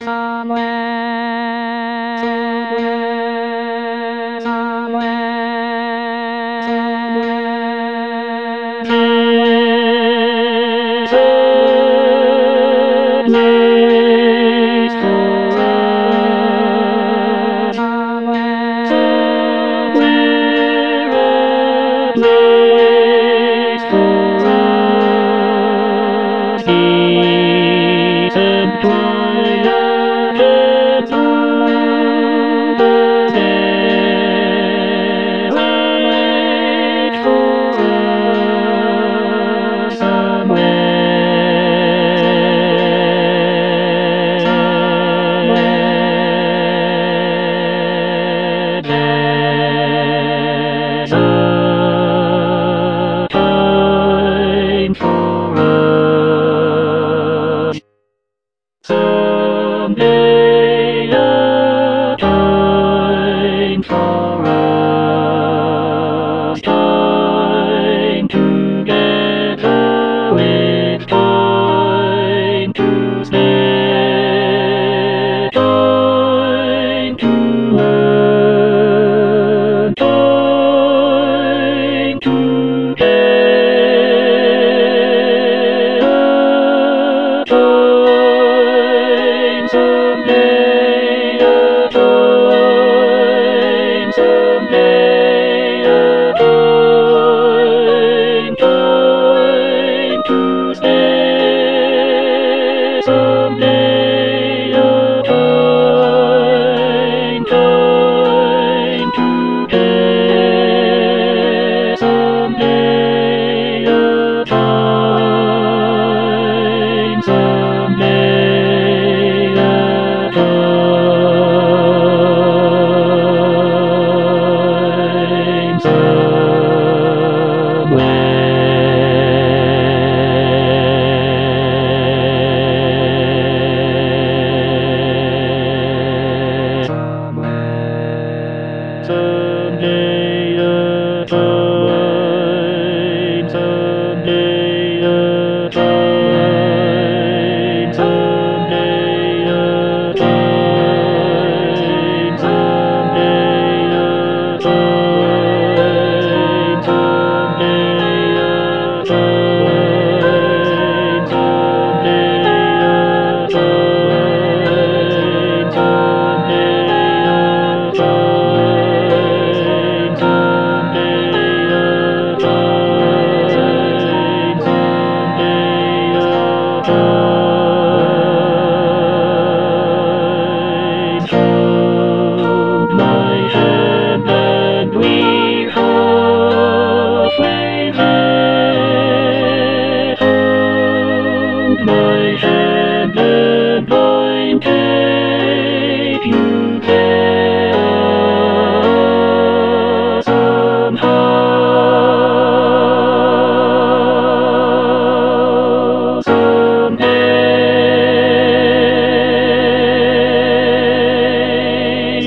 Someday a time for us, time together with time to spend, time to learn, time to get a time someday, a time someday, a time to spend someday, a time to get someday, a time someday, a time somewhere. Someday a time, someday a time, someday a time, someday a time, someday a time, someday a time, someday a time, someday a time, someday a time. Hold my hand and we're halfway there. Hold my hand and I'll take you there somehow, someday,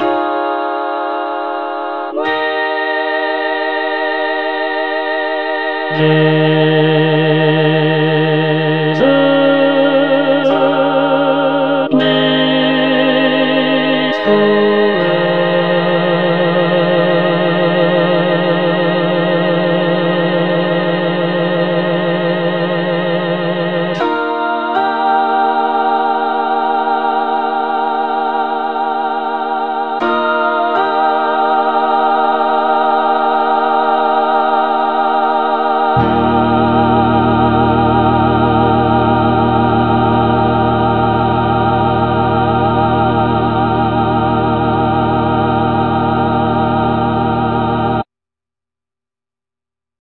there's a place for